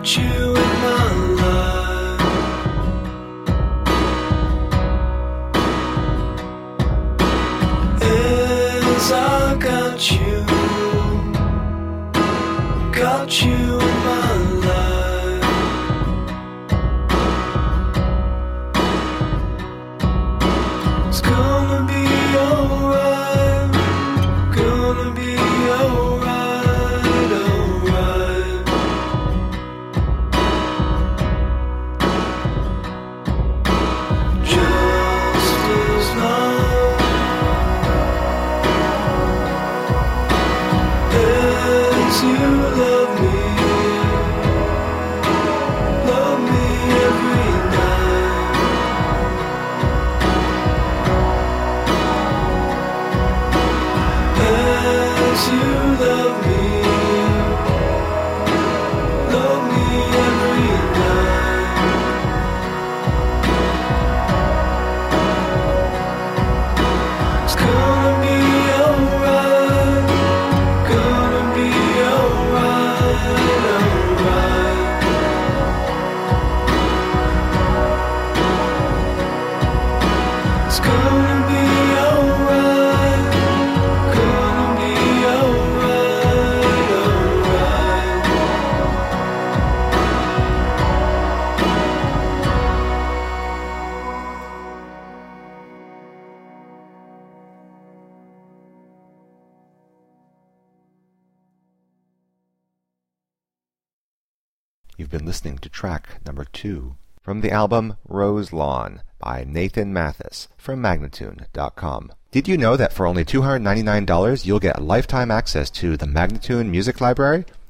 got you in my life. As I got you in my life. It's gonna be alright, gonna be alright, alright. Just as long as you love me every night. As you love me every night. It's gonna be alright, gonna be alright, alright. It's gonna be alright, gonna be alright, alright. You've been listening to track number 2 from the album Rose Lawn by Nathan Mathis from Magnatune.com. Did you know that for only $299 you'll get lifetime access to the Magnatune Music Library?